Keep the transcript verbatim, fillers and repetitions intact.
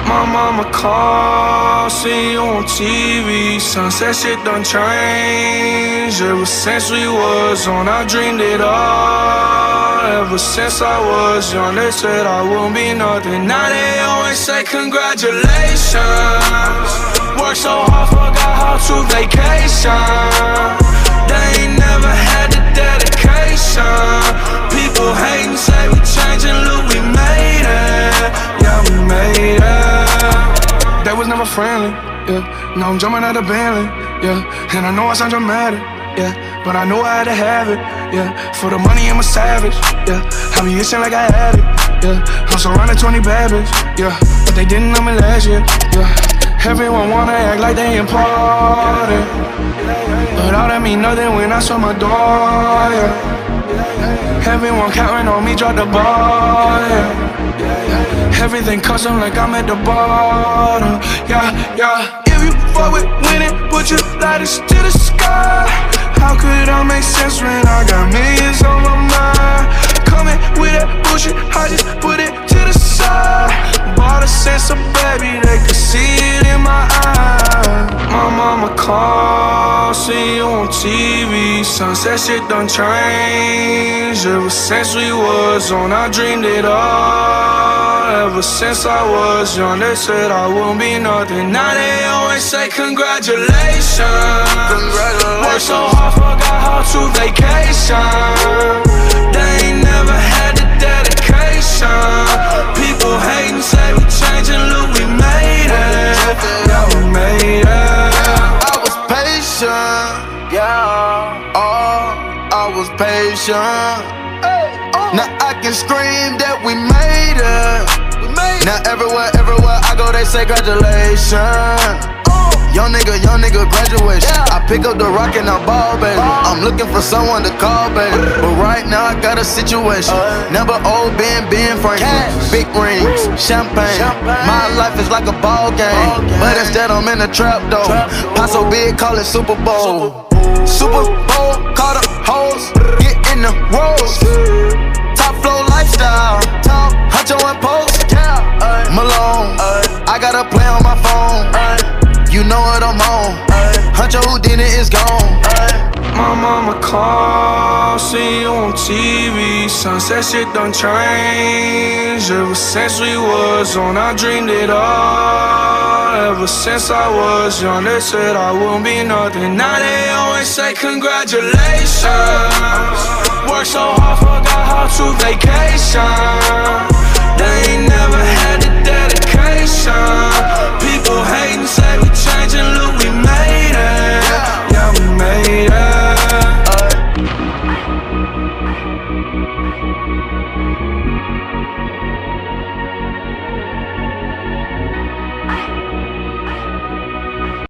My mama called, see you on T V. Sunset shit done changed. Ever since we was on, I dreamed it all. Ever since I was young, they said I wouldn't be nothing. Now they always say congratulations. Worked so hard, forgot how to vacation. They ain't never had the dedication. People hating, say we changing, look, we made it. Yeah, we made it. They was never friendly, yeah. Now I'm jumping out of Bentley, yeah. And I know I sound dramatic, yeah. But I know I had to have it, yeah. For the money, I'm a savage, yeah. I be itching like I had it, yeah. I'm surrounded twenty bad bitches, yeah. But they didn't know me last year, yeah. Everyone wanna act like they important, but all that mean nothing when I saw my door, yeah. Everyone counting on me, drop the ball, yeah. Everything custom like I'm at the bottom, yeah, yeah. If you fuck with winning, put your lighters to the sky. How could I make sense when I got millions on my mind? Coming with that bullshit, I just put it to the side. Bought a sense of baby, they could see it in my eyes. My mama called, see you on T V. Sunset shit done changed. Ever since we was on, I dreamed it all. Ever since I was young, they said I wouldn't be nothing. Now they always say congratulations. Congratulations. Worked so hard, forgot how to vacation. They ain't never had the dedication. People hating, say we changing, look, we made it. Yeah, we made it. I was patient, yeah. Oh, I was patient. Now I can scream that we made it. Now everywhere, everywhere I go, they say congratulations. Young nigga, young nigga, graduation. I pick up the rock and I ball, baby. I'm looking for someone to call, baby. But right now I got a situation. Never old, been, been Franklin. Big rings, champagne. My life is like a ball game, but instead I'm in a trap though. Pot so big, call it Super Bowl. Super Bowl, call the hoes, get in the rolls. Top flow lifestyle, top Huncho and Post. Malone, I got a play on my phone. You know what I'm on. Huncho Houdini is gone. My mama called, see you on T V. Sunset shit done changed. Ever since we was on, I dreamed it all. Ever since I was young, they said I wouldn't be nothing. Now they always say congratulations. Worked so hard, forgot how to vacation. They ain't never had the dedication. People hating, say we changing, look, we made it. Yeah, we made it.